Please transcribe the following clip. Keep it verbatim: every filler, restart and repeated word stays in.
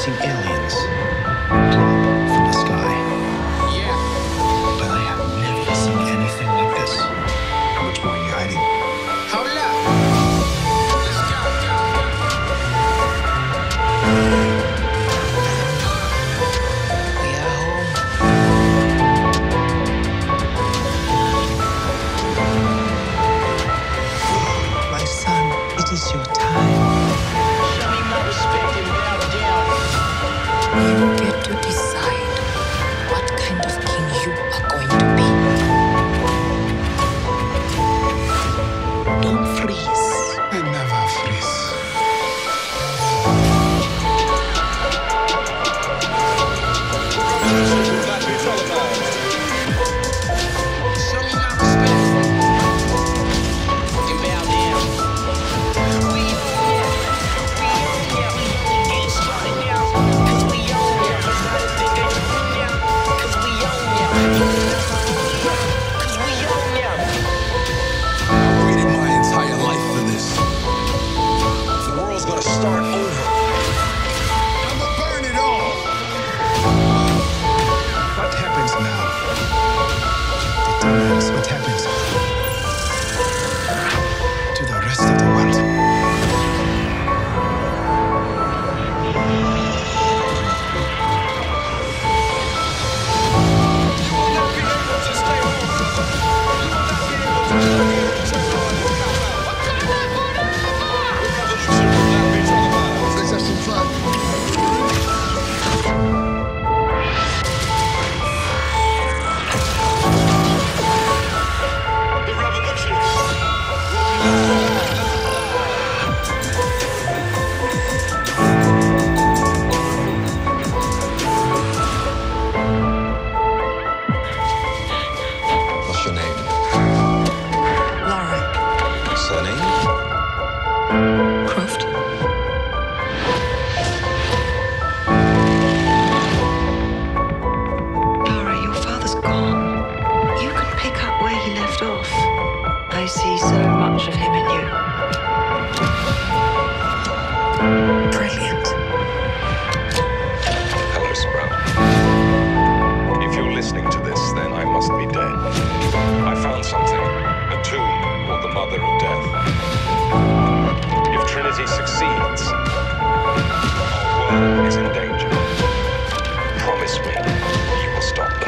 seen aliens drop from the sky. Yeah. But I have never seen anything like this. How much more are you hiding? Hold up. Let's go, go, go. We are home. My son, it is your time. Show me my respect and bow down. You get to decide what kind of king you are going to be. Don't freeze. I never freeze. Show me my respect and bow down. We on now. We on now. We only getting started now. Cause we on now. But not if they get you now. Cause we on now. Cause we on now. I waited my entire life for this. The world's gonna start over. I'ma burn it all. What happens now? Determines what happens to the rest of the world. You will not be able to stay home. You will not be able to plug in and turn on and come out. Wakanda forever! Let's have some fun. The revolution. What's your name? Lara Surname? Croft. Lara, your father's gone. You can pick up where he left off. I see so much of him in you. Brilliant. Alice Brown. If you're listening to this, then I must be dead. I found something. A tomb called the Mother of Death. If Trinity succeeds, our world is in danger. Promise me you will stop them.